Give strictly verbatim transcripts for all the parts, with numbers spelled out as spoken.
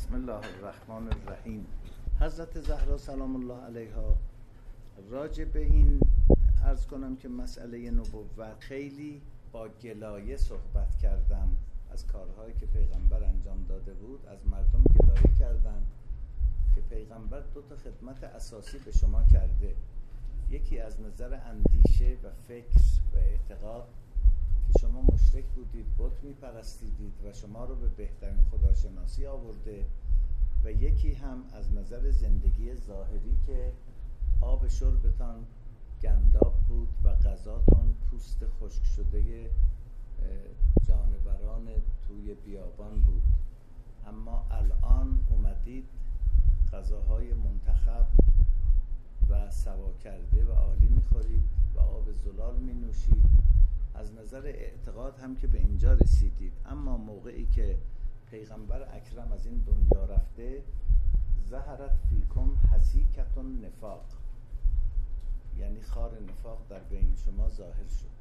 بسم الله الرحمن الرحیم. حضرت زهرا سلام الله علیها راجع به این عرض کنم که مسئله نبوت خیلی با گلایه صحبت کردن از کارهایی که پیغمبر انجام داده بود. از مردم گلایه کردن که پیغمبر دو تا خدمت اساسی به شما کرده، یکی از نظر اندیشه و فکر و اعتقاد که شما مشرک بودید، بت میپرستیدید و شما رو به بهترین خداشناسی آورده، و یکی هم از نظر زندگی ظاهری که آب شربتان گنداب بود و غذاتان پوست خشک شده جانوران توی بیابان بود. اما الان اومدید غذاهای منتخب و سوا کرده و عالی میخورید و آب زلال می نوشید. از نظر اعتقاد هم که به اینجا رسیدید. اما موقعی که پیغمبر اکرم از این دنیا رفته، ظهرت فیکم حسیکة النفاق، یعنی خار نفاق در بین شما ظاهر شد.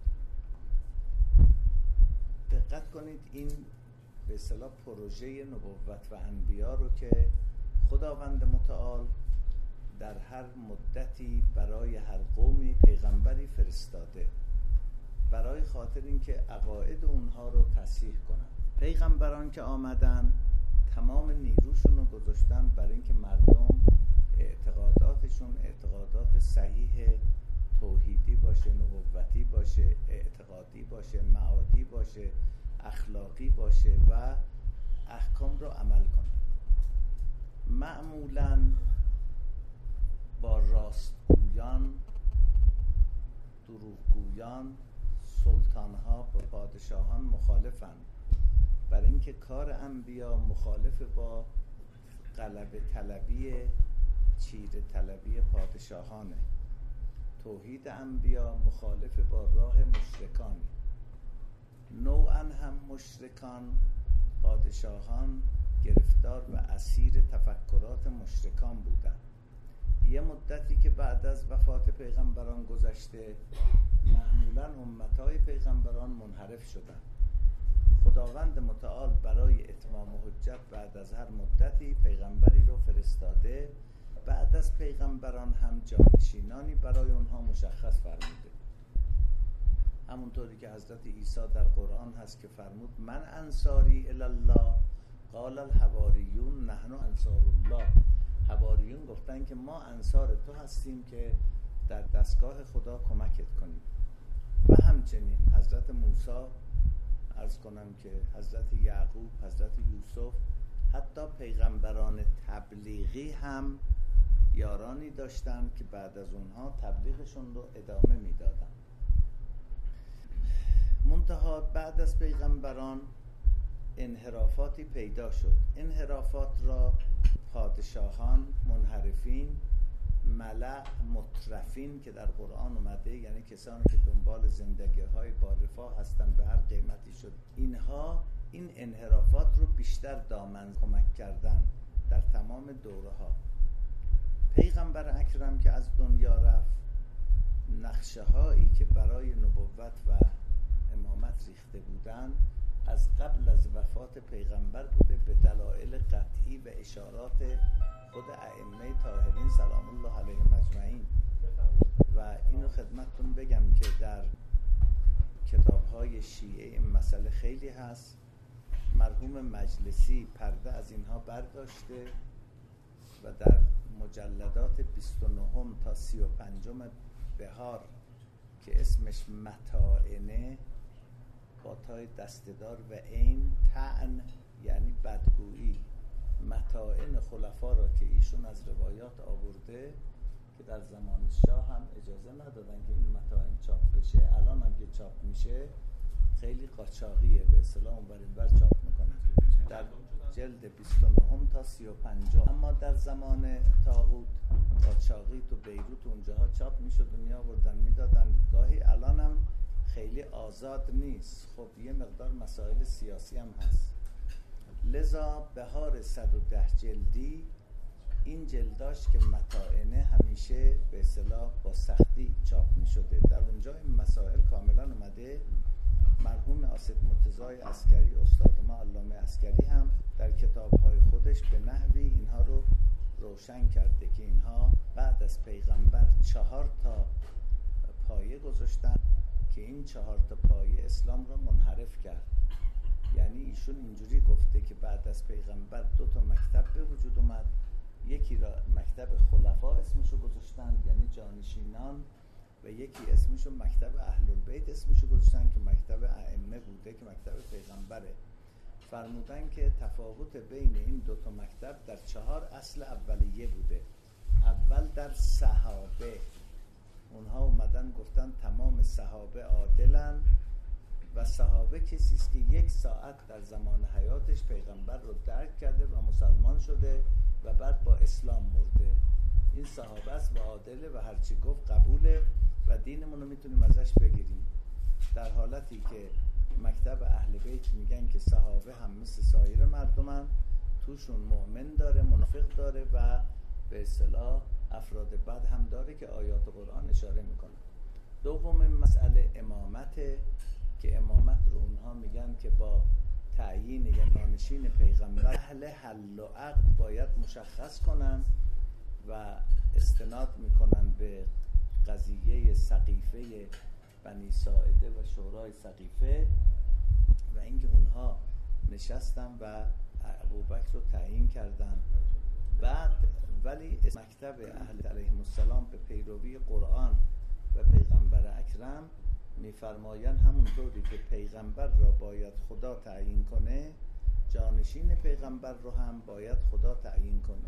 دقت کنید، این به اصطلاح پروژه نبوت و انبیا رو که خداوند متعال در هر مدتی برای هر قومی پیغمبری فرستاده، برای خاطر اینکه عقاید اونها رو تصحیح کنن. پیغمبران که آمدن تمام نیروشون رو گذاشتن برای اینکه مردم اعتقاداتشون اعتقادات صحیح توحیدی باشه، نبوتی باشه، اعتقادی باشه، معادی باشه، اخلاقی باشه و احکام رو عمل کنن. معمولاً با راستگویان، دروغگویان، سلطانها و پادشاهان مخالفن، برای اینکه کار انبیا مخالف با غلبه طلبی، چیره طلبی پادشاهانه. توحید انبیا مخالف با راه مشرکانه. نوعا هم مشرکان، پادشاهان گرفتار و اسیر تفکرات مشرکان بودن. یه مدتی که بعد از وفات پیغمبران گذشته، معمولاً امتهای پیغمبران منحرف شدن. خداوند متعال برای اتمام حجت بعد از هر مدتی پیغمبری رو فرستاده. بعد از پیغمبران هم جانشینانی برای اونها مشخص فرموده. همونطوری که حضرت عیسی در قرآن هست که فرمود من انصاری الی الله قال الحواریون نحن انصار الله. حواریون گفتن که ما انصار تو هستیم که در دستگاه خدا کمکت کنیم. و همچنین حضرت موسی، عرض کنم که حضرت یعقوب، حضرت یوسف، حتی پیغمبران تبلیغی هم یارانی داشتن که بعد از اونها تبلیغشون رو ادامه میدادن. منتها بعد از پیغمبران انحرافاتی پیدا شد. انحرافات را پادشاهان، منحرفین، ملأ، مترفین که در قرآن اومده، یعنی کسانی که دنبال زندگی های با رفاه هستن به هر قیمتی شد، اینها این انحرافات رو بیشتر دامن کمک کردن در تمام دوره ها. پیغمبر اکرم که از دنیا رفت، نقشه هایی که برای نبوت و امامت ریخته بودن از قبل از وفات پیغمبر بوده، به دلایل قطعی و اشارات خود ائمه طاهرین سلام الله علیهم اجمعین. و اینو خدمتتون بگم که در کتاب‌های شیعه این مسئله خیلی هست. مرحوم مجلسی پرده از اینها برداشته و در مجلدات بیست و نه تا سی و پنج بهار که اسمش متاعنه با تای دستدار و عین، طعن یعنی بدگویی، متاعن خلفا را که ایشون از روایات آورده که در زمان شاه هم اجازه ندادن که این متاعن چاپ بشه، الان هم که چاپ میشه خیلی قاچاقیه، به اصطلاح اونور اینور چاپ میکنن در جلد بیست و نه تا سی و پنج. اما در زمان طاغوت قاچاقی تو بیروت اونجاها چاپ میشد و میآوردن میدادن. گاهی الان هم خیلی آزاد نیست. خب یه مقدار مسائل سیاسی هم هست. لذا بهار صد و ده جلدی این جلداش که متاعنه همیشه به اصطلاح با سختی چاپ می شده. در اونجا این مسائل کاملا اومده. مرحوم آصف مرتضی عسکری استاد ما علامه عسکری هم در کتاب‌های خودش به نحو روشن کرده که اینها بعد از پیغمبر چهار تا پایه گذاشتن که این چهار تا پایه اسلام را منحرف کرد. یعنی ایشون اینجوری گفته که بعد از پیغمبر دو تا مکتب به وجود اومد، یکی را مکتب خلفا اسمشو گذاشتن یعنی جانشینان، و یکی اسمشو مکتب اهل البیت اسمشو گذاشتن که مکتب ائمه بوده که مکتب پیغمبره. فرمودن که تفاوت بین این دو تا مکتب در چهار اصل اولیه بوده. اول در صحابه، اونها اومدن گفتن تمام صحابه عادلن و صحابه کسی است که یک ساعت در زمان حیاتش پیغمبر رو درک کرده و مسلمان شده و بعد با اسلام مرده. این صحابه است و عادله و هرچی گفت قبوله و دینمون رو میتونیم ازش بگیریم. در حالتی که مکتب اهل بیت میگن که صحابه هم مثل سایر مردمن، توشون مؤمن داره، منافق داره و به اصطلاح افراد بد هم داره که آیات قرآن اشاره میکنه. دوم مسئله امامته که امامت رو اونها میگن که با تعیین یا نانشین پیغمبر اهل حل و عقد باید مشخص کنن و استناد میکنن به قضیه سقیفه بنی ساعده و شورای سقیفه و اینکه اونها نشستن و ابوبکر رو تعیین کردن. بعد ولی مکتب اهل علیهم السلام به پیروی قرآن و پیغمبر اکرم میفرمایند همون طوری که پیغمبر را باید خدا تعیین کنه، جانشین پیغمبر رو هم باید خدا تعیین کنه.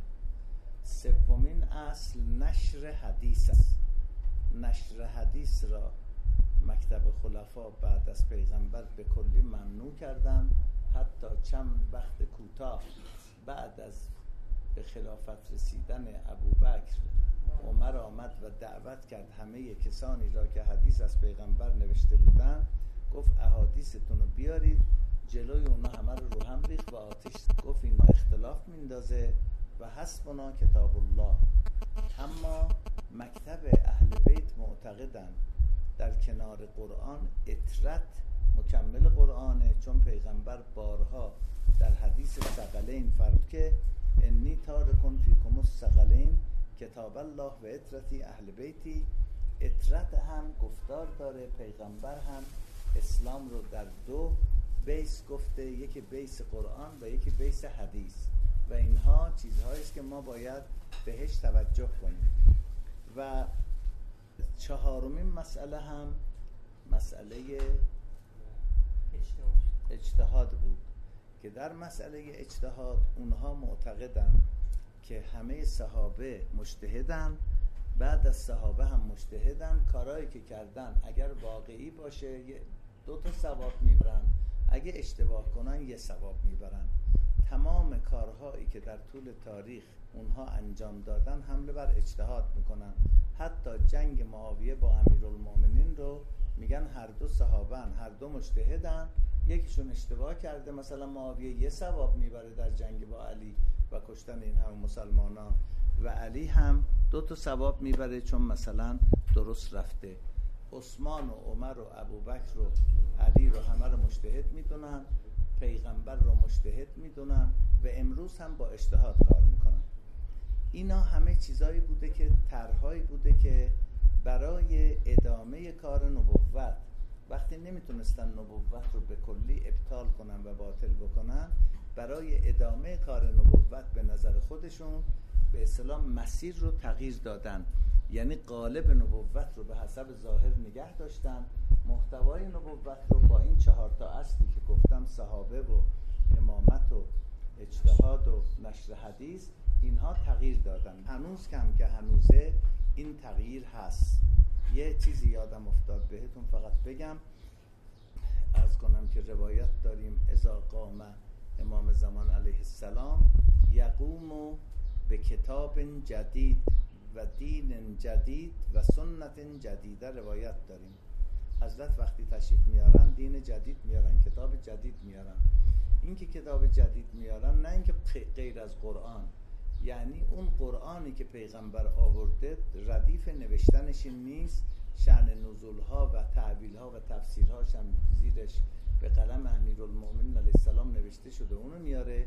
سومین اصل نشر حدیث است. نشر حدیث را مکتب خلفا بعد از پیغمبر به کلی ممنوع کردن. حتی چند وقت کوتاه بعد از به خلافت رسیدن ابوبکر، عمر آمد و دعوت کرد همه کسانی را که حدیث از پیغمبر نوشته بودن، گفت احادیثتون رو بیارید، جلوی اونا همه رو رو هم ریخت و آتش. گفت اینا اختلاف میندازه و حسبنا کتاب الله. اما مکتب اهل بیت معتقدن در کنار قرآن اطرت مکمل قرآنه، چون پیغمبر بارها در حدیث ثقلین فرمود که انی تارکن فیکم الثقلین کتاب الله و اطرتی اهل بیتی. اطرت هم گفتار داره، پیغمبر هم اسلام رو در دو بیس گفته، یکی بیس قرآن و یکی بیس حدیث و اینها چیزهایی است که ما باید بهش توجه کنیم. و چهارمین مسئله هم مسئله اجتهاد بود که در مسئله اجتهاد اونها معتقدن که همه صحابه مجتهدن، بعد از صحابه هم مجتهدن، کارهایی که کردن اگر واقعی باشه دو تا ثواب میبرن، اگه اشتباه کنن یه ثواب میبرن. تمام کارهایی که در طول تاریخ اونها انجام دادن حمله بر اجتهاد میکنن. حتی جنگ معاویه با امیرالمومنین رو میگن هر دو صحابن، هر دو مجتهدن، یکیشون اشتباه کرده مثلا معاویه یه ثواب میبره در جنگ با علی و کشتن این همه مسلمانان و علی هم دو تا ثواب میبره چون مثلا درست رفته. عثمان و عمر و ابوبکر و علی رو همه رو مجتهد میدونن، پیغمبر رو مجتهد میدونن و امروز هم با اجتهاد کار میکنن. اینا همه چیزایی بوده که طرحهایی بوده که برای ادامه کار نبوت وقتی نمیتونستن نبوت رو به کلی ابطال کنن و باطل بکنن، برای ادامه کار نبوت به نظر خودشون به اصطلاح مسیر رو تغییر دادن. یعنی قالب نبوت رو به حسب ظاهر نگه داشتن، محتوای نبوت رو با این چهار تا اصلی که گفتم، صحابه و امامت و اجتهاد و نشر حدیث، اینها تغییر دادن. هنوز کم که هنوزه این تغییر هست. یه چیزی یادم افتاد بهتون فقط بگم، عرض کنم که روایت داریم اذا قام امام زمان علیه السلام یقوم به کتاب جدید و دین جدید و سنت جدیده. روایت داریم حضرت وقتی تشریف میارن دین جدید میارن، کتاب جدید میارن. این که کتاب جدید میارن نه اینکه غیر از قرآن، یعنی اون قرآنی که پیغمبر آورده ردیف نوشتنش نیست، شأن نزولها و تعبیلها و تفسیرهاش هم زیرش به قلم امیرالمومنین علیه السلام نوشته شده، اونو میاره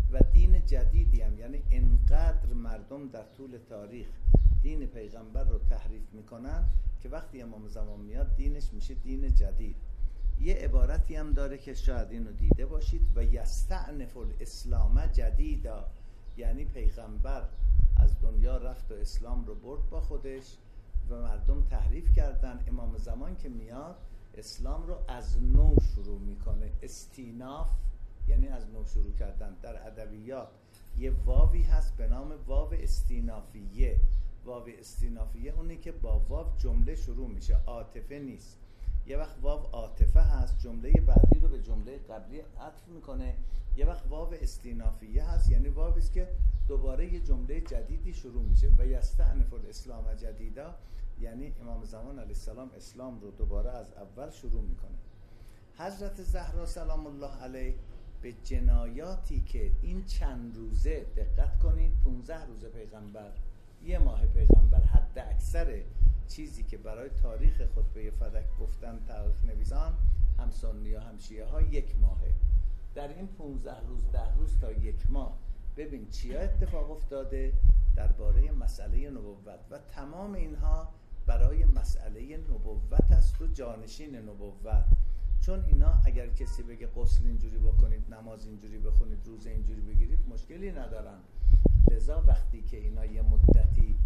و دین جدیدی هم، یعنی انقدر مردم در طول تاریخ دین پیغمبر رو تحریف میکنن که وقتی امام زمان میاد دینش میشه دین جدید. یه عبارتی هم داره که شاید اینو دیده باشید، و یستعنف الاسلام جدیدا، یعنی پیغمبر از دنیا رفت و اسلام رو برد با خودش و مردم تحریف کردن. امام زمان که میاد اسلام رو از نو شروع میکنه. استیناف یعنی از نو شروع کردن. در ادبیات یه واوی هست به نام واو استینافیه. واو استینافیه اونی که با واو جمله شروع میشه، عاطفه نیست. یه وقت واو عاطفه هست، جمله بعدی رو به جمله قبلی عطف میکنه. یه وقت واو استینافیه هست، یعنی واوی است که دوباره یه جمله جدیدی شروع میشه. و یستعنف الاسلام جدیدا یعنی امام زمان علیه السلام اسلام رو دوباره از اول شروع میکنه. حضرت زهرا سلام الله علیه به جنایاتی که این چند روزه، دقت کنید، پونزده روز پیغمبر، یه ماه پیغمبر، حد اکثر چیزی که برای تاریخ خطبه فدک گفتن تاریخ نویسان، هم سنی و هم شیعه ها، یک ماهه. در این پونزده روز، ده روز تا یک ماه ببین چیا اتفاق افتاده درباره مسئله نبوت، و تمام اینها برای مسئله نبوت است و جانشین نبوت. چون اینا اگر کسی بگه غسل اینجوری بکنید، نماز اینجوری بخونید، روزه اینجوری بگیرید، مشکلی ندارن. لذا وقتی که اینا یه مدتی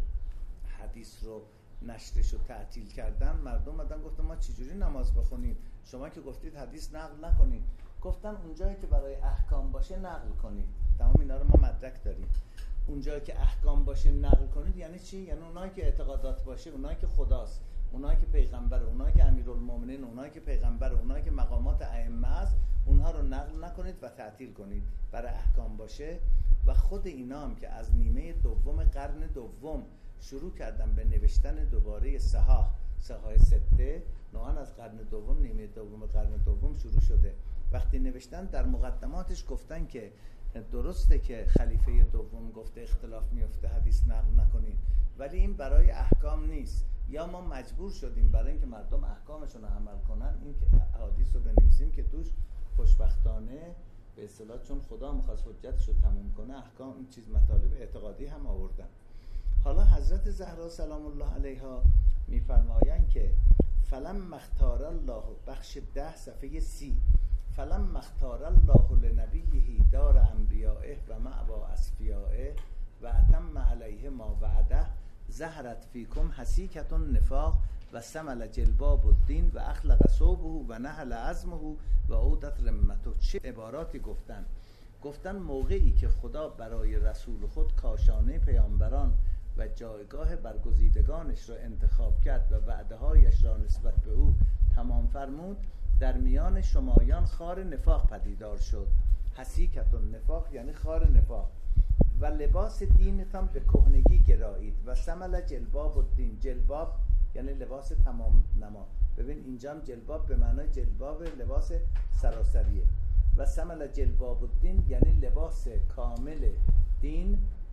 حدیث رو نشرش رو تعطیل کردن، مردم اومدن گفتن ما چجوری نماز بخونیم؟ شما که گفتید حدیث نقل نکنید. گفتن اونجایی که برای احکام باشه نقل کنید. تمام اینا رو ما مدرک داریم. اونجایی که احکام باشه نقل کنید یعنی چی؟ یعنی اونایی که اعتقادات باشه، اونایی که خداست، اونایی که پیغمبره، اونایی که امیرالمومنین، اونایی که پیغمبره، اونایی که مقامات ائمه است، اونها رو نقل نکنید و تعطیل کنید. برای احکام باشه. و خود اینا هم که از نیمه دوم قرن دوم شروع کردن به نوشتن دوباره صحاح، صحاح سته، نوعا از قرن دوم، نیمه دوم قرن دوم شروع شده. وقتی نوشتن در مقدماتش گفتن که درسته که خلیفه دوم گفته اختلاف میفته، حدیث نقل نکنید، ولی این برای احکام نیست. یا ما مجبور شدیم برای اینکه مردم احکامشون رو عمل کنن این که حدیث رو بنویسیم که توش خوشبختانه به اصطلاح چون خدا می‌خواست حجتش رو تموم کنه، احکام این چیز مطالب اعتقادی هم آوردن. حالا حضرت زهرا سلام الله علیها میفرمایند که فلم اختار الله، بخش ده صفحه سی، فلم اختار الله لنبیه دار انبیائه و مأوا اصفیائه و اتم علیه ما وعده ظهرت فیکم حسیکة النفاق و سمل جلباب الدین و اخلق صوبه و نهل عزمه و عودت رمته. چه عباراتی گفتن؟ گفتن موقعی که خدا برای رسول خود کاشانه پیامبران و جایگاه برگزیدگانش را انتخاب کرد و وعده‌هایش را نسبت به او تمام فرمود، در میان شمایان خار نفاق پدیدار شد. حسیکة النفاق یعنی خار نفاق. و لباس دینتان به کهنگی گرایید و سمل جلباب الدین، جلباب یعنی لباس تمام نما. ببین اینجا هم جلباب به معنای جلباب لباس سراسریه. و سمل جلباب الدین یعنی لباس کامل دین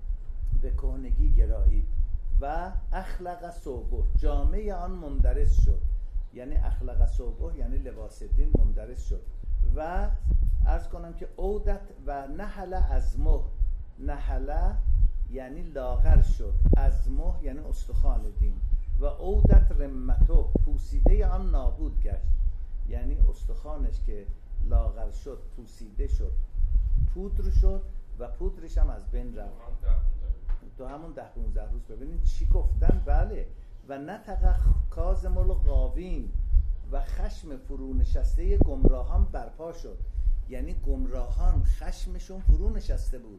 به کهنگی گرایید. و اخلق صوبه، جامعه آن مندرس شد. یعنی اخلق صوبه یعنی لباس دین مندرس شد. و عرض کنم که عودت و نحل ازمه، نحله یعنی لاغر شد، ازمه یعنی استخوان دین، و عودت رمتو، پوسیده آن نابود گشت. یعنی استخوانش که لاغر شد، پوسیده شد، پودر شد و پودرش هم از بین رفت. تو همون ده پونزده روز. ببینید چی گفتن؟ بله. و نطق کاظم الغاوین، و خشم فرو نشسته گمراهان برپا شد. یعنی گمراهان خشمشون فرو نشسته بود.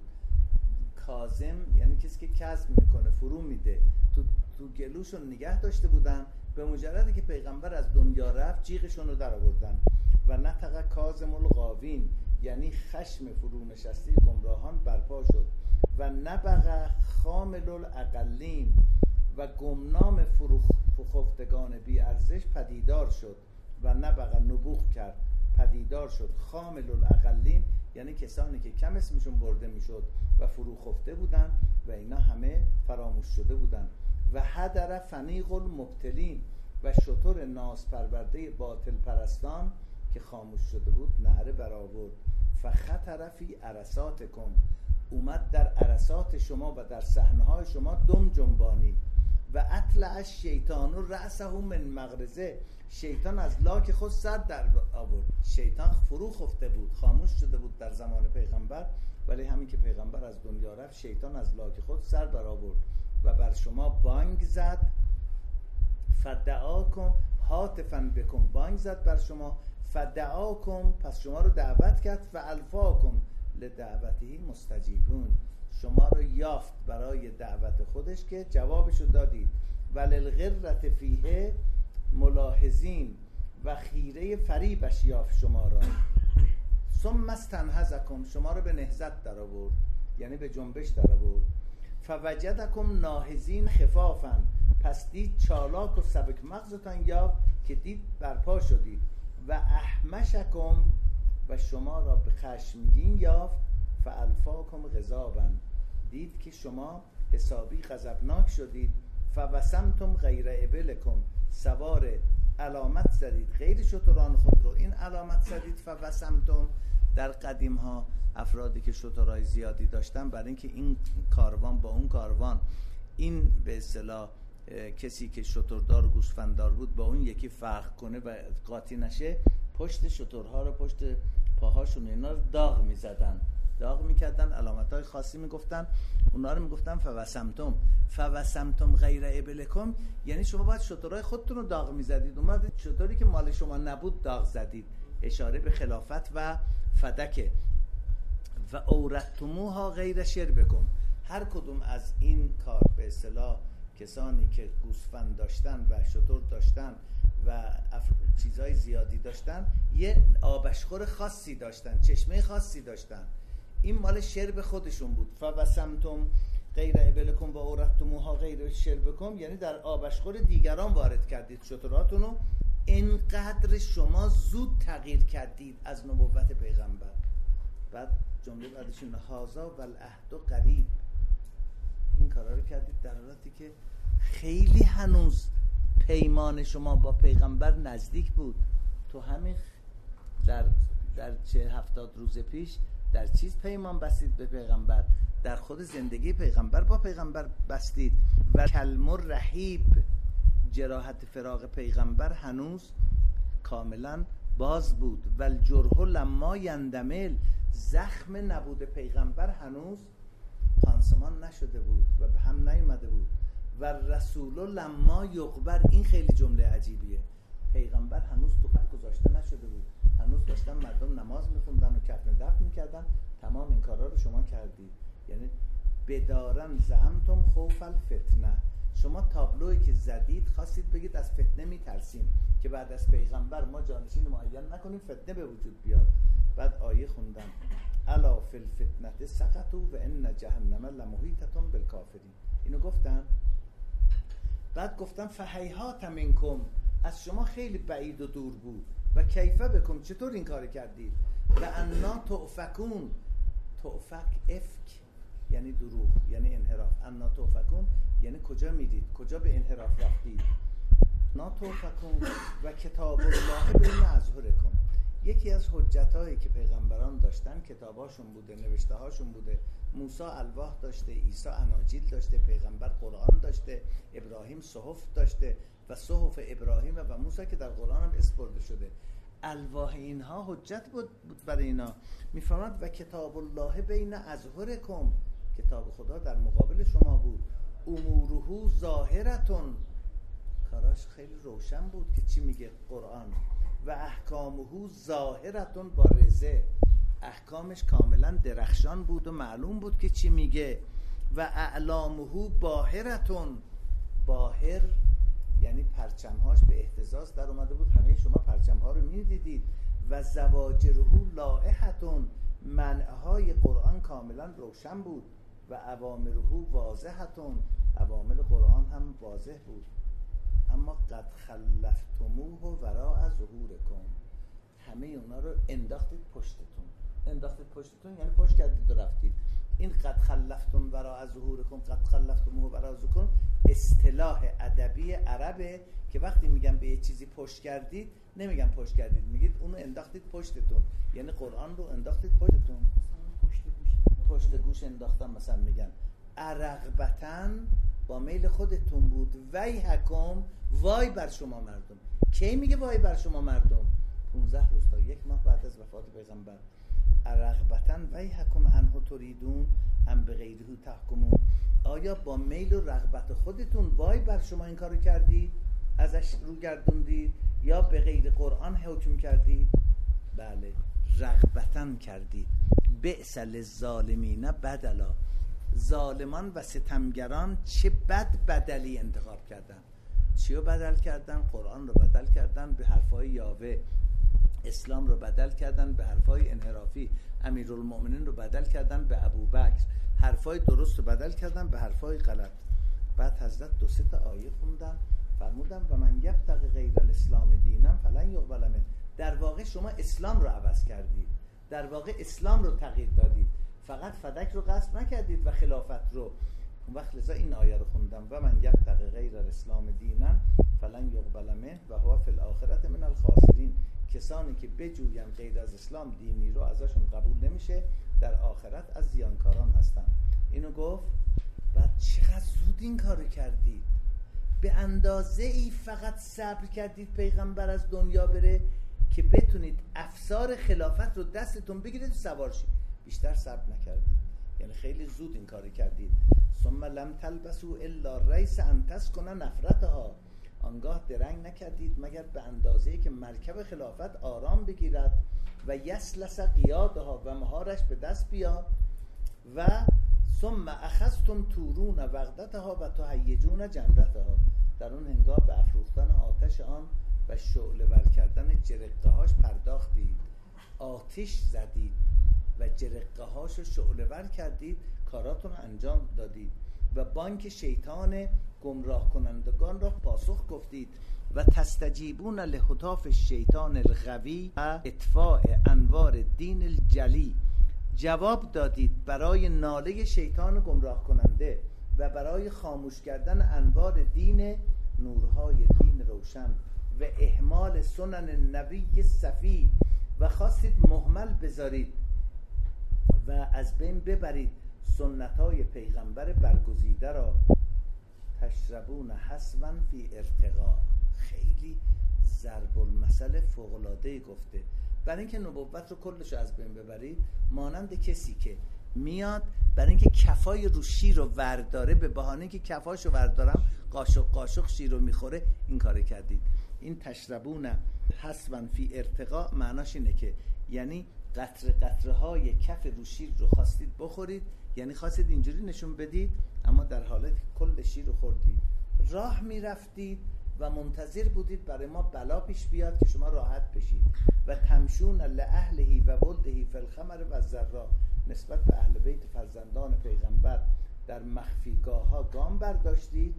کاظم یعنی کسی که کظم میکنه، فرو میده، تو تو گلوشون نگه داشته بودن، به مجردی که پیغمبر از دنیا رفت جیغشون رو در آوردن. و نطق کاظم الغاوین یعنی خشم فرو نشسته گمراهان برپا شد. و نبغ خامل الاقلین، و گمنام فروخفتگان بی ارزش پدیدار شد. و نبغ نبوغ کرد، پدیدار شد. خامل الاقلین یعنی کسانی که کم اسمشون برده میشد و فروخفته بودن و اینا همه فراموش شده بودن. و هدر فنیق المبتلین، و شتر ناز پرورده باطل پرستان که خاموش شده بود نعره برآورد. فخطر فی عرصاتکم، اومد در عرصات شما و در صحنه‌های شما دم جنبانی. و اطلع الشیطان رأسه من مغرزه، شیطان از لاک خود سر در آورد. شیطان فرو خفته بود، خاموش شده بود در زمان پیغمبر، ولی همین که پیغمبر از دنیا رفت شیطان از لاک خود سر در آورد و بر شما بانگ زد. فدعاکم هاتفا بکم، بانگ زد بر شما. فدعاکم، پس شما رو دعوت کرد. فالفاکم لدعوته مستجیبون، شما رو یافت برای دعوت خودش که جوابشو دادید. وللغرة فیه ملاحظین، و خیره فریبش یافت شما را. ثم استنهضکم، شما رو به نهضت در آورد، یعنی به جنبش در آورد. فوجدکم ناهضین خفافا، پس دید چالاک و سبک مغزتان یافت که دید برپا شدید. و احمشکم، و شما را به خشمگین یافت. فالفاکم غضابا، دید که شما حسابی غضبناک شدید. فوسمتم غیر ابلکم، سوار علامت زدید غیر شتران خود رو، این علامت زدید. فوسمتم، در قدیم ها افرادی که شترهای زیادی داشتن، برای اینکه این کاروان با اون کاروان، این به اصطلاح کسی که شتردار و گوسفنددار بود با اون یکی فرق کنه و قاطی نشه، پشت شترها رو، پشت پاهاشون اینا رو داغ میزدن، داغ میکردن، علامتهای خاصی میگفتن، اونا رو میگفتن فوسمتم. فوسمتم غیر ابلکم، یعنی شما باید شترهای خودتون رو داغ میزدید، اومدید شتری که مال شما نبود داغ زدید، اشاره به خلافت و فدکه. و اورثتموها غیر شربکم، هر کدوم از این کار به اصطلاح کسانی که گوسفند داشتن و شتر داشتن و چیزای زیادی داشتن، یه آبشخور خاصی داشتن، چشمه خاصی داشتن، این مال شرب خودشون بود. فوسمتم غیر ابلکم و اورثتموها غیر شربکم، یعنی در آبشخور دیگران وارد کردید شتراتونو. اینقدر شما زود تغییر کردید از نبوت پیغمبر. بعد جمله بعدشون هازا و العهد قریب، این کارا رو کردید در حالی که خیلی هنوز پیمان شما با پیغمبر نزدیک بود. تو همین در در چه هفتاد روز پیش در چیز پیمان بستید به پیغمبر، در خود زندگی پیغمبر با پیغمبر بستید. و کلم رحیب، جراحت فراق پیغمبر هنوز کاملا باز بود. و الجرح لما یندمل، زخم نبود پیغمبر هنوز پانسمان نشده بود و به هم نیامده بود. و رسول لما یقبر، این خیلی جمله عجیبیه، پیغمبر هنوز تو قبر گذاشته نشده بود، هنوز داشتن مردم نماز میخوندن و کفن دفن میکردن. تمام این کارا رو شما کردید. یعنی بدارن زعمتم خوف الفتنه، شما تابلویی که زدید خواستید بگید از فتنه میترسیم که بعد از پیغمبر ما جانشین معین نکنیم، فتنه به وجود بیاد. بعد آیه خوندم الا فی الفتنه سقطوا و ان جهنم لمحیطة بالکافرین، اینو گفتم. بعد گفتم فهیهات منکم، از شما خیلی بعید و دور بود. و کیفه بکن، چطور این کار کردید. و انا تؤفکون، تؤفک افک یعنی دروغ، یعنی انحراف. انا تؤفکون یعنی کجا میدید، کجا به انحراف رفتید. نا تؤفکون و کتاب الله بین اظهرکم، یکی از حجتایی که پیغمبران داشتن کتاباشون بوده، نوشته هاشون بوده. موسی الواح داشته، عیسی اناجیل داشته، پیغمبر قرآن داشته، ابراهیم صحف داشته و صحف ابراهیم و موسی که در قرآن هم اسپرده شده. الواح اینها حجت بود برای اینا. میفرماد و کتاب الله بین اظهرکم، کتاب خدا در مقابل شما بود. اموره ظاهرتون، کاراش خیلی روشن بود که چی میگه قرآن. و احکامه ظاهرتون با رزه، احکامش کاملا درخشان بود و معلوم بود که چی میگه. و اعلامه باهرتون، باهر یعنی پرچمهاش به اهتزاز در اومده بود، همه شما پرچمها رو میدیدید. و زواجره لائحتون، منعهای قرآن کاملا روشن بود. و اوامره واضحتون، اوامر قرآن هم واضح بود. اما قد خلفتموه وراء ظهورکم، همه اونا رو انداختید پشتتون. انداختید پشتتون یعنی پشت کردید و رفتید. این قد خلفتم وراء ظهورکم قد خلفتم وراء ظهورکم اصطلاح ادبی عربه که وقتی میگن به یه چیزی پشت کردید نمیگن پشت کردید، میگید اونو انداختید پشتتون، یعنی قرآن رو انداختید پشتتون. پشت گوش انداختن مثلا میگن ارغبتن با میل خودتون بود، وی حکم وای بر شما مردم. کی میگه وای بر شما مردم؟ پانزده روز تا یک ماه بعد از وفات پیغمبر. ارغبتن وی حکم انه تریدون ام بغیره تحکمون. آیا با میل و رغبت خودتون وای بر شما این کارو کردید، ازش رو گردوندید، یا به غیر قرآن حکم کردید؟ بله، رغبتن کردید. بئس للظالمین بدلا. ظالمان و ستمگران چه بد بدلی انتخاب کردن. چی رو بدل کردن؟ قرآن رو بدل کردن به حرفای یاوه، اسلام رو بدل کردن به حرفای انحرافی، امیرالمؤمنین رو بدل کردن به ابوبکر، حرفای درست رو بدل کردن به حرفای غلط. بعد حضرت دو سه تا آیه خوندن، فرمودن و من یبتغی غیر الاسلام دینا فلن یقبل منه. در واقع شما اسلام رو عوض کردید، در واقع اسلام رو تغییر دادید، فقط فدک رو غصب نکردید و خلافت رو. اون وقت لذا این آیه رو خوندم و من یبتغی غیر الاسلام دینا فلن یقبل منه و هو فی الاخره من الخاسرین. کسانی که بجوین غیر از اسلام دینی رو ازشون قبول نمیشه، در آخرت از زیانکاران هستن. اینو گفت. بعد چقدر زود این کارو کردید، به اندازه ای فقط صبر کردید پیغمبر از دنیا بره که بتونید افسار خلافت رو دستتون بگیرید و سوار شید. بیشتر صبر نکردید، یعنی خیلی زود این کارو کردید. ثم لم تلبسوا الا ریس ان تسکن نفرتها. آنگاه درنگ نکردید مگر به اندازه‌ای که مرکب خلافت آرام بگیرد و یسلس قیادها و مهارش به دست بیاد. و ثم اخذتم تورون وقدتها و تهیجون جمرتها. در اون هنگام به افروختن آتش آن و شعله ور کردن جرقه هاش پرداختید. آتش زدید و جرقه هاش رو شعله ور کردید، کاراتون رو انجام دادید و بانک شیطان گمراه کنندگان را پاسخ گفتید. و تستجیبون لهتاف الشیطان الغوی و اطفاء انوار دین الجلی. جواب دادید برای ناله شیطان گمراه کننده و برای خاموش کردن انوار دین، نورهای دین روشن و اهمال سنن نبی صفی. و خواستید مهمل بذارید و از بین ببرید سنتای پیغمبر برگزیده را. تشربون حسبا فی ارتقا. خیلی ضرب المثل فوق‌العاده گفته. برای اینکه نبوت رو کلش از بین ببرید، مانند کسی که میاد برای اینکه کفای رو شیر رو ورداره، به بهانه که کفاش رو وردارم قاشق قاشق شیر رو میخوره، این کار کردید. این تشربون حسبا فی ارتقا معناش اینه که یعنی قطره قطره های کف رو شیر رو خواستید بخورید، یعنی خواستید اینجوری نشون بدید، اما در حالت کل شیر رو خوردید. راه میرفتید و منتظر بودید برای ما بلا پیش بیاد که شما راحت بشید. و تمشون لأهلهی و ولدهی فی الخمر و الذرا. نسبت به اهل بیت فرزندان پیغمبر در مخفیگاه ها گام برداشتید.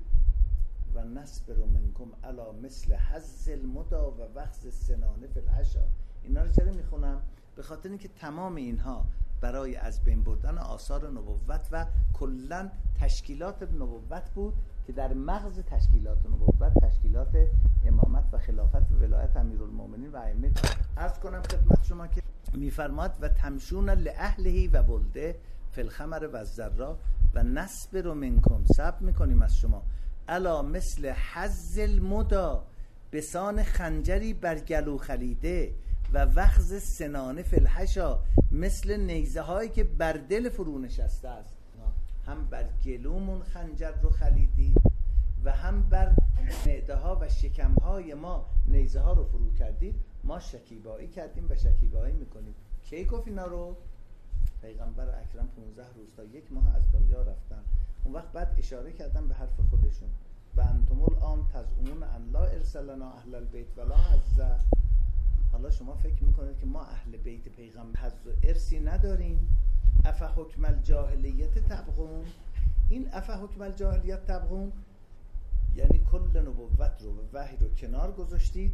و نصبر منکم علی مثل حظ المدا و وخز السنان فی الحشا. اینا رو چرا میخونم؟ به خاطر اینکه تمام اینها برای از بین بردن آثار نبوت و کلن تشکیلات نبوت بود که در مغز تشکیلات نبوت تشکیلات امامت و خلافت و ولایت امیرالمومنین و ائمه. عرض کنم خدمت شما که میفرماد و تمشون لاهله و ولده فی الخمر و الذرا و نصبر منکم. صبر میکنیم از شما الا مثل حظ المدا، بسان خنجری بر گلو خلیده و وخز سنانه فی الحشا، مثل نیزه هایی که بر دل فرو نشسته است. هم بر گلومون خنجر رو خلیدید و هم بر معده ها و شکم های ما نیزه ها رو فرو کردید. ما شکیبایی کردیم و شکیبایی میکنیم. کی گفت اینا رو؟ پیغمبر اکرم پانزده روز تا یک ماه از دنیا رفتن. اون وقت بعد اشاره کردن به حرف خودشون و انتم الان تزعمون ان لا ارسل لنا اهل البیت ولا حظ. حالا شما فکر میکنید که ما اهل بیت پیغمبر حظ و ارثی نداریم. اف حکم الجاهلیت تبغون. این اف حکم الجاهلیت تبغون یعنی کل نبوت رو و وحی رو کنار گذاشتید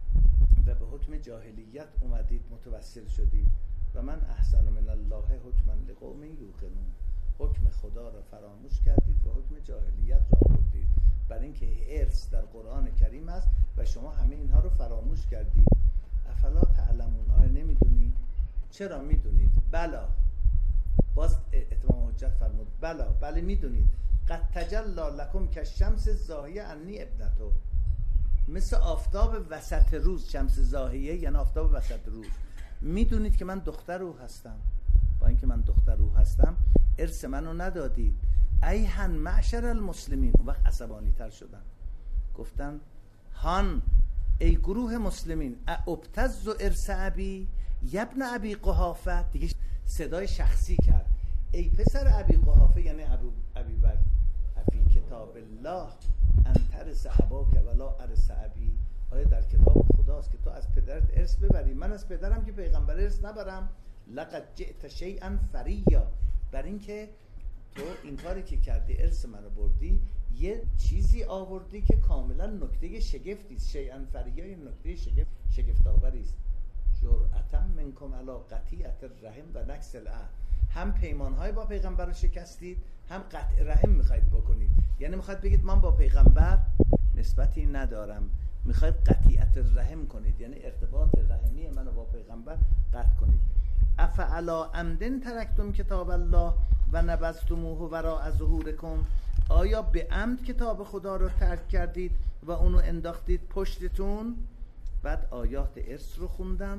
و به حکم جاهلیت اومدید متوسل شدید. و من احسن من الله حکما لقوم یوقنون. حکم خدا را فراموش کردید و حکم جاهلیت را آوردید، برای اینکه ارث در قرآن کریم است و شما همه اینها رو فراموش کردید. افلا تعلمون، آیا نمیدونید؟ چرا میدونید؟ بلا، باز اتمام حجت فرمود بلا، بله میدونید. قد تجلی لکم کالشمس الزاهیه انی ابنتو، مثل آفتاب وسط روز. شمس زاهیه یعنی آفتاب وسط روز. میدونید که من دختر او هستم، با اینکه من دختر او هستم ارث منو ندادید. ایهن معشر المسلمین. اون وقت عصبانی تر شدن، گفتن هان ای گروه مسلمین، ابتز و ارث ابی یبن ابی قحافه. دیگه صدای شخصی کرد، ای پسر ابی قحافه، یعنی ابو ابی بکر، فی کتاب الله انترس اباک ولا ارث ابی. آیا در کتاب خداست که تو از پدرت ارث ببری، من از پدرم که پیغمبر ارث نبرم؟ لقد جئت شیئا فریا، بر اینکه تو این کاری که کردی ارث منو بردی، یه چیزی آوردی که کاملا نکته شگفتی است. شیئا فریا یه نکته شگفت شگفت آوری است. جرأتا منکم علی قطیعة الرحم و نکث العهد. هم پیمانهای با پیغمبر رو شکستید، هم قطع رحم میخواید بکنید. یعنی میخواید بگید من با پیغمبر نسبتی ندارم، میخواید قطیعة الرحم کنید، یعنی ارتباط رحمی منو با پیغمبر قطع کنید. افعلا عمدن ترکتم کتاب الله و نبذتموه وراء ظهورکم، آیا به عمد کتاب خدا رو ترک کردید و اونو انداختید پشتتون؟ بعد آیات ارث رو خوندن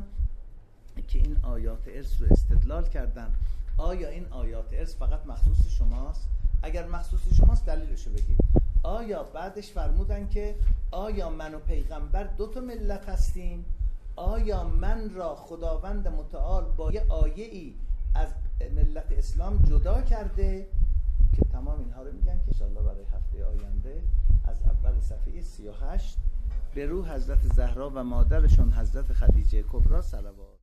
که این آیات ارث رو استدلال کردن. آیا این آیات ارث فقط مخصوص شماست؟ اگر مخصوص شماست دلیلشو بگید. آیا بعدش فرمودن که آیا من و پیغمبر دو تا ملت هستیم؟ آیا من را خداوند متعال با یه آیه ای از ملت اسلام جدا کرده؟ که تمام اینها رو میگن که انشاءالله برای هفته آینده از اول صفحه سی و هشت به روح حضرت زهرا و مادرشون حضرت خدیجه کبری صلوات.